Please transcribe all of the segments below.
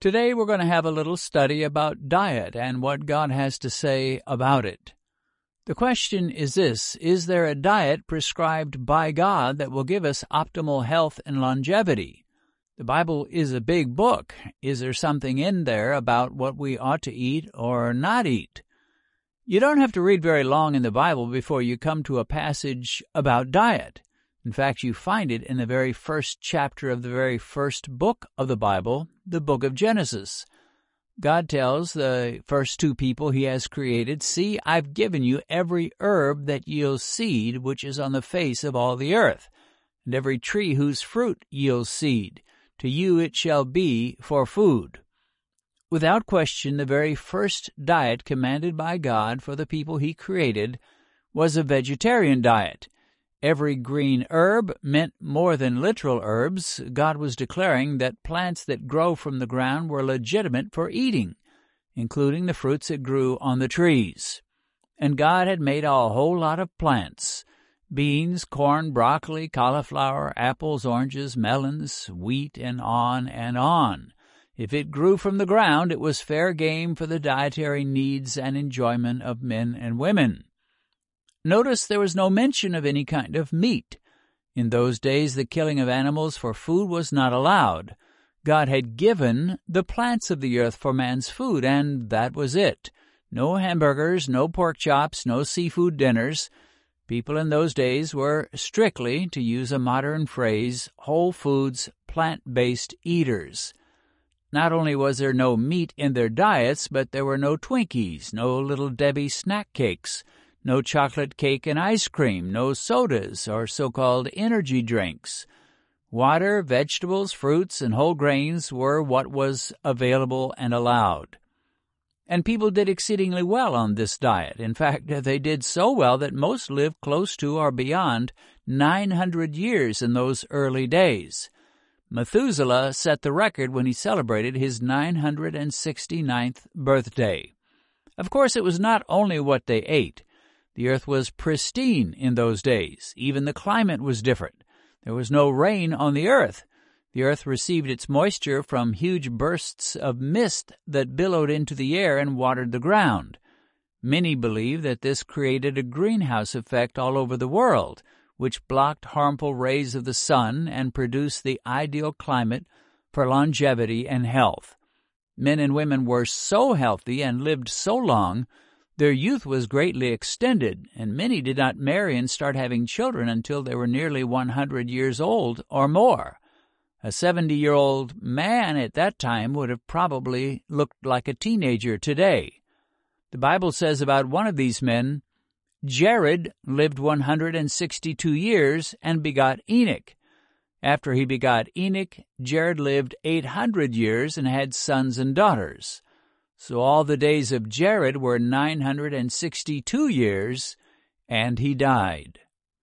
Today we're going to have a little study about diet and what God has to say about it. The question is this: is there a diet prescribed by God that will give us optimal health and longevity? The Bible is a big book. Is there something in there about what we ought to eat or not eat? You don't have to read very long in the Bible before you come to a passage about diet. In fact, you find it in the very first chapter of the very first book of the Bible, the book of Genesis. God tells the first two people he has created, "See, I've given you every herb that yields seed, which is on the face of all the earth, and every tree whose fruit yields seed. To you it shall be for food." Without question, the very first diet commanded by God for the people he created was a vegetarian diet. Every green herb meant more than literal herbs. God was declaring that plants that grow from the ground were legitimate for eating, including the fruits that grew on the trees. And God had made a whole lot of plants: beans, corn, broccoli, cauliflower, apples, oranges, melons, wheat, and on and on. If it grew from the ground, it was fair game for the dietary needs and enjoyment of men and women. Notice there was no mention of any kind of meat. In those days, the killing of animals for food was not allowed. God had given the plants of the earth for man's food, and that was it. No hamburgers, no pork chops, no seafood dinners. People in those days were strictly, to use a modern phrase, whole foods, plant-based eaters. Not only was there no meat in their diets, but there were no Twinkies, no Little Debbie snack cakes, no chocolate cake and ice cream, no sodas or so-called energy drinks. Water, vegetables, fruits, and whole grains were what was available and allowed. And people did exceedingly well on this diet. In fact, they did so well that most lived close to or beyond 900 years in those early days. Methuselah set the record when he celebrated his 969th birthday. Of course, it was not only what they ate. The earth was pristine in those days. Even the climate was different. There was no rain on the earth. The earth received its moisture from huge bursts of mist that billowed into the air and watered the ground. Many believe that this created a greenhouse effect all over the world, which blocked harmful rays of the sun and produced the ideal climate for longevity and health. Men and women were so healthy and lived so long, their youth was greatly extended, and many did not marry and start having children until they were nearly 100 years old or more. A 70-year-old man at that time would have probably looked like a teenager today. The Bible says about one of these men, Jared lived 162 years and begot Enoch. After he begot Enoch, Jared lived 800 years and had sons and daughters. So all the days of Jared were 962 years, and he died.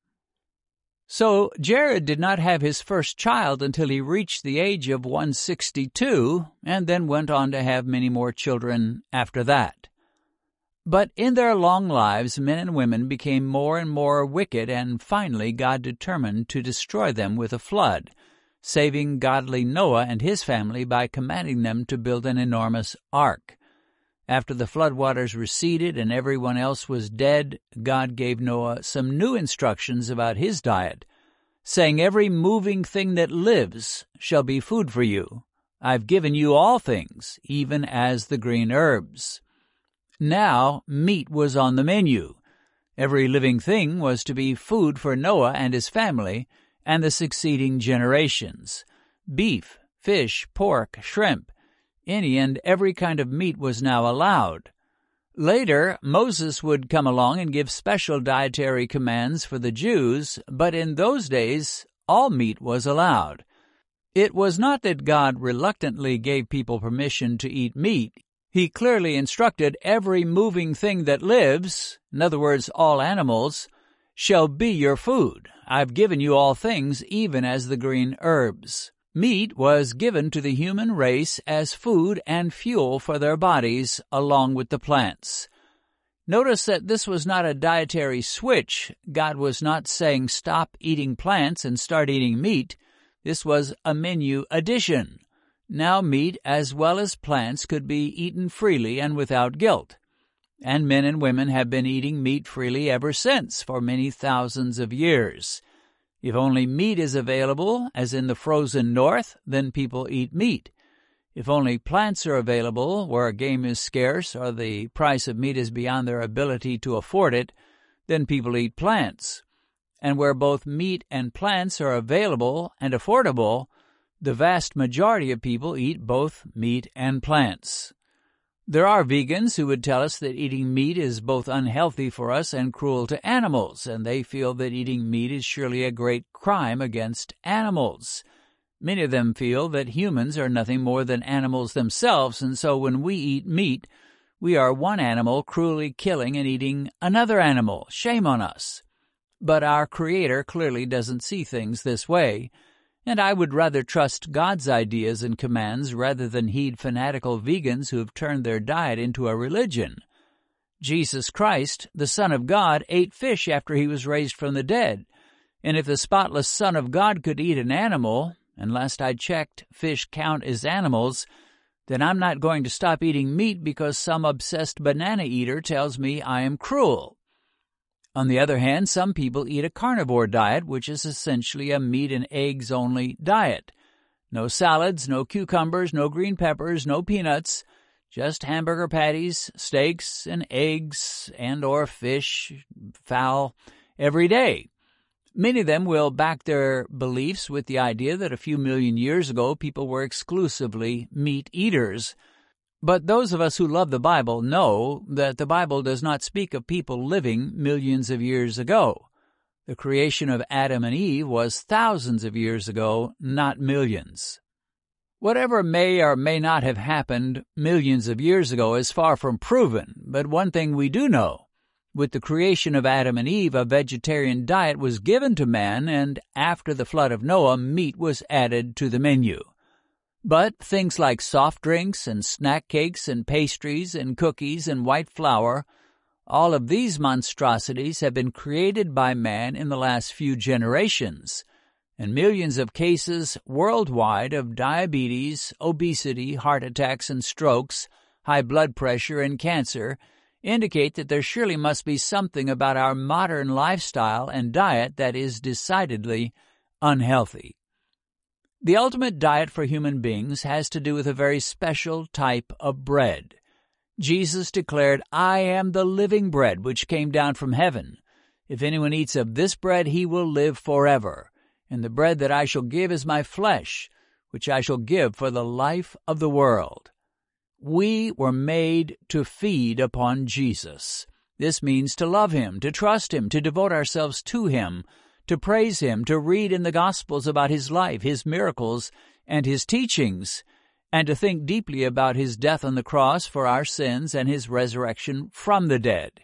So Jared did not have his first child until he reached the age of 162, and then went on to have many more children after that. But in their long lives, men and women became more and more wicked, and finally God determined to destroy them with a flood, saving godly Noah and his family by commanding them to build an enormous ark. After the floodwaters receded and everyone else was dead, God gave Noah some new instructions about his diet, saying, "Every moving thing that lives shall be food for you. I've given you all things, even as the green herbs." Now meat was on the menu. Every living thing was to be food for Noah and his family and the succeeding generations. Beef, fish, pork, shrimp, any and every kind of meat was now allowed. Later, Moses would come along and give special dietary commands for the Jews, but in those days, all meat was allowed. It was not that God reluctantly gave people permission to eat meat. He clearly instructed every moving thing that lives, in other words, all animals, shall be your food. I've given you all things, even as the green herbs. Meat was given to the human race as food and fuel for their bodies, along with the plants. Notice that this was not a dietary switch. God was not saying stop eating plants and start eating meat. This was a menu addition. Now meat as well as plants could be eaten freely and without guilt. And men and women have been eating meat freely ever since for many thousands of years. If only meat is available, as in the frozen north, then people eat meat. If only plants are available, where game is scarce or the price of meat is beyond their ability to afford it, then people eat plants. And where both meat and plants are available and affordable, the vast majority of people eat both meat and plants. There are vegans who would tell us that eating meat is both unhealthy for us and cruel to animals, and they feel that eating meat is surely a great crime against animals. Many of them feel that humans are nothing more than animals themselves, and so when we eat meat, we are one animal cruelly killing and eating another animal. Shame on us. But our Creator clearly doesn't see things this way, and I would rather trust God's ideas and commands rather than heed fanatical vegans who have turned their diet into a religion. Jesus Christ, the Son of God, ate fish after he was raised from the dead, and if the spotless Son of God could eat an animal, and last I checked, fish count as animals, then I'm not going to stop eating meat because some obsessed banana eater tells me I am cruel. On the other hand, some people eat a carnivore diet, which is essentially a meat and eggs only diet. No salads, no cucumbers, no green peppers, no peanuts, just hamburger patties, steaks, and eggs and or fish, fowl, every day. Many of them will back their beliefs with the idea that a few million years ago people were exclusively meat eaters. But those of us who love the Bible know that the Bible does not speak of people living millions of years ago. The creation of Adam and Eve was thousands of years ago, not millions. Whatever may or may not have happened millions of years ago is far from proven, but one thing we do know. With the creation of Adam and Eve, a vegetarian diet was given to man, and after the flood of Noah, meat was added to the menu. But things like soft drinks and snack cakes and pastries and cookies and white flour, all of these monstrosities have been created by man in the last few generations, and millions of cases worldwide of diabetes, obesity, heart attacks and strokes, high blood pressure and cancer indicate that there surely must be something about our modern lifestyle and diet that is decidedly unhealthy. The ultimate diet for human beings has to do with a very special type of bread. Jesus declared, "I am the living bread which came down from heaven. If anyone eats of this bread, he will live forever. And the bread that I shall give is my flesh, which I shall give for the life of the world." We were made to feed upon Jesus. This means to love him, to trust him, to devote ourselves to him, to praise him, to read in the Gospels about his life, his miracles, and his teachings, and to think deeply about his death on the cross for our sins and his resurrection from the dead.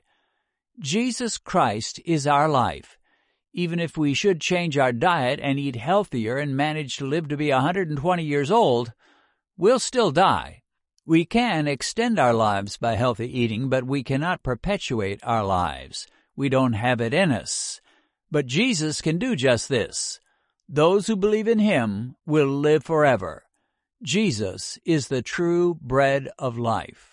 Jesus Christ is our life. Even if we should change our diet and eat healthier and manage to live to be 120 years old, we'll still die. We can extend our lives by healthy eating, but we cannot perpetuate our lives. We don't have it in us. But Jesus can do just this. Those who believe in him will live forever. Jesus is the true bread of life.